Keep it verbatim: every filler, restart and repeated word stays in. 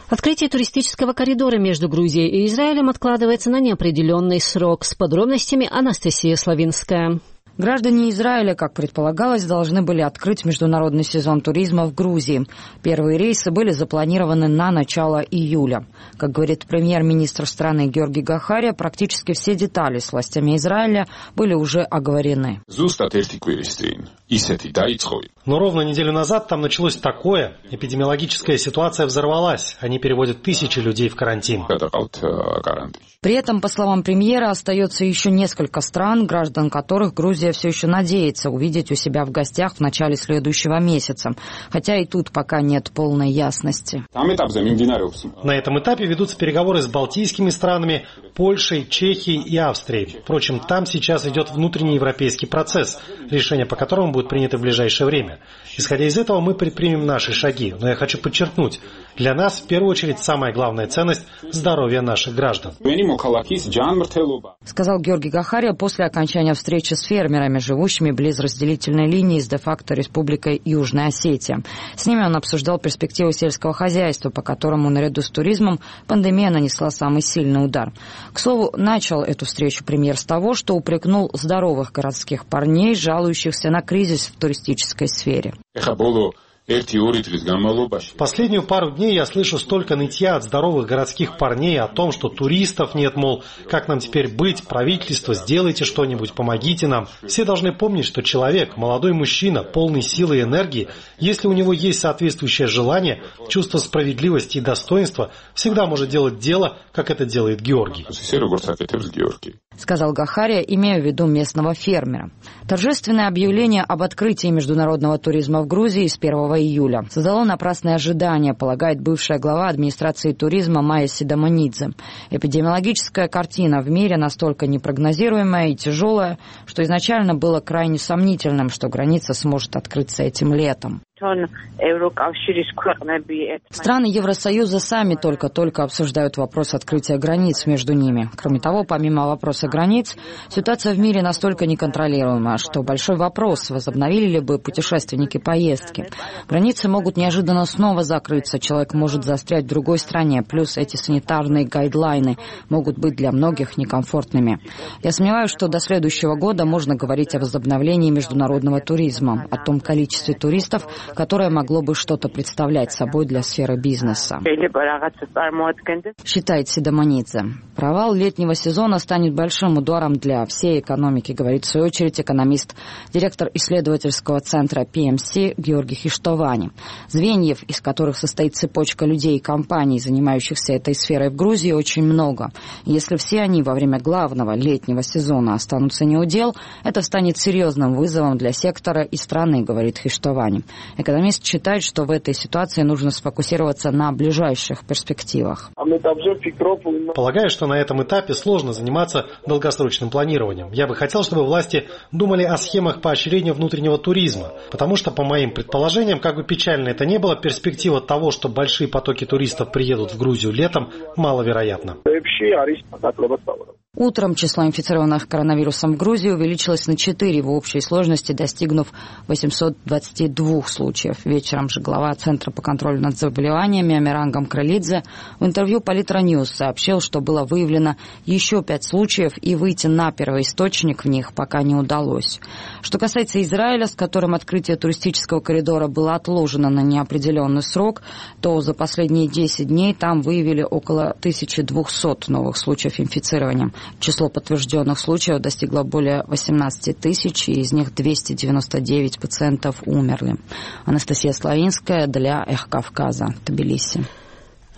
Открытие туристического коридора между Грузией и Израилем откладывается на неопределенный срок. С подробностями Анастасия Славинская. Граждане Израиля, как предполагалось, должны были открыть международный сезон туризма в Грузии. Первые рейсы были запланированы на начало июля. Как говорит премьер-министр страны Георгий Гахария, практически все детали с властями Израиля были уже оговорены. Но ровно неделю назад там началось такое. Эпидемиологическая ситуация взорвалась. Они переводят тысячи людей в карантин. При этом, по словам премьера, остается еще несколько стран, граждан которых Грузия все еще надеется увидеть у себя в гостях в начале следующего месяца. Хотя и тут пока нет полной ясности. На этом этапе ведутся переговоры с балтийскими странами, Польшей, Чехией и Австрией. Впрочем, там сейчас идет внутренний европейский процесс, решение по которому будет принято в ближайшее время. Исходя из этого, мы предпримем наши шаги. Но я хочу подчеркнуть, для нас в первую очередь самая главная ценность – здоровье наших граждан. Сказал Георгий Гахария после окончания встречи с фермерами, живущими близ разделительной линии с де-факто Республикой Южная Осетия. С ними он обсуждал перспективы сельского хозяйства, по которому наряду с туризмом пандемия нанесла самый сильный удар. К слову, начал эту встречу премьер с того, что упрекнул здоровых городских парней, жалующихся на кризис в туристической сфере. Последнюю пару дней я слышу столько нытья от здоровых городских парней о том, что туристов нет, мол, как нам теперь быть, правительство, сделайте что-нибудь, помогите нам. Все должны помнить, что человек, молодой мужчина, полный силы и энергии, если у него есть соответствующее желание, чувство справедливости и достоинства, всегда может делать дело, как это делает Георгий. Сказал Гахария, имея в виду местного фермера. Торжественное объявление об открытии международного туризма в Грузии с первого июля создало напрасные ожидания, полагает бывшая глава администрации туризма Майя Сидаманидзе. Эпидемиологическая картина в мире настолько непрогнозируемая и тяжелая, что изначально было крайне сомнительным, что граница сможет открыться этим летом. Страны Евросоюза сами только-только обсуждают вопрос открытия границ между ними. Кроме того, помимо вопроса границ, ситуация в мире настолько неконтролируема, что большой вопрос, возобновили ли бы путешественники поездки. Границы могут неожиданно снова закрыться, человек может застрять в другой стране, плюс эти санитарные гайдлайны могут быть для многих некомфортными. Я сомневаюсь, что до следующего года можно говорить о возобновлении международного туризма, о том количестве туристов, которое могло бы что-то представлять собой для сферы бизнеса. Считает Сидаманидзе. Провал летнего сезона станет большим ударом для всей экономики, говорит в свою очередь экономист, директор исследовательского центра пи эм си Георгий Хиштовани. Звеньев, из которых состоит цепочка людей и компаний, занимающихся этой сферой в Грузии, очень много. Если все они во время главного летнего сезона останутся неудел, это станет серьезным вызовом для сектора и страны, говорит Хиштовани. Экономист считает, что в этой ситуации нужно сфокусироваться на ближайших перспективах. Полагаю, что на этом этапе сложно заниматься долгосрочным планированием. Я бы хотел, чтобы власти думали о схемах поощрения внутреннего туризма, потому что, по моим предположениям, как бы печально это ни было, перспектива того, что большие потоки туристов приедут в Грузию летом, маловероятна. Утром число инфицированных коронавирусом в Грузии увеличилось на четыре в общей сложности, достигнув восемьсот двадцати двух случаев. Вечером же глава Центра по контролю над заболеваниями Амиран Гамкралидзе в интервью Политроньюз сообщил, что было выявлено еще пять случаев, и выйти на первоисточник в них пока не удалось. Что касается Израиля, с которым открытие туристического коридора было отложено на неопределенный срок, то за последние десять дней там выявили около тысячи двухсот новых случаев инфицирования. Число подтвержденных случаев достигло более восемнадцати тысяч, и из них двести девяносто девять пациентов умерли. Анастасия Славинская для Эхо Кавказа, Тбилиси.